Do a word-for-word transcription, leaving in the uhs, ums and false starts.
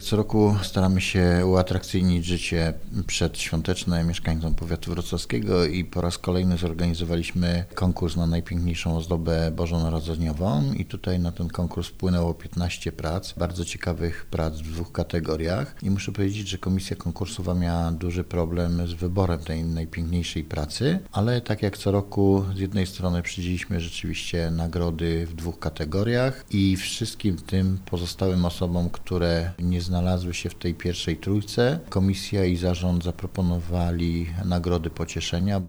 co roku staramy się uatrakcyjnić życie przedświąteczne mieszkańcom powiatu wrocławskiego i po raz kolejny zorganizowaliśmy konkurs na najpiękniejszą ozdobę bożonarodzeniową i tutaj na ten konkurs wpłynęło piętnaście prac, bardzo ciekawych prac w dwóch kategoriach i muszę powiedzieć, że komisja konkursowa miała duży problem z wyborem tej najpiękniejszej pracy, ale tak jak co roku z jednej strony przydzieliśmy rzeczywiście nagrody w dwóch kategoriach i wszystkim tym pozostałym osobom, które nie znalazły się w tej pierwszej trójce, komisja i zarząd zaproponowali nagrody pocieszenia.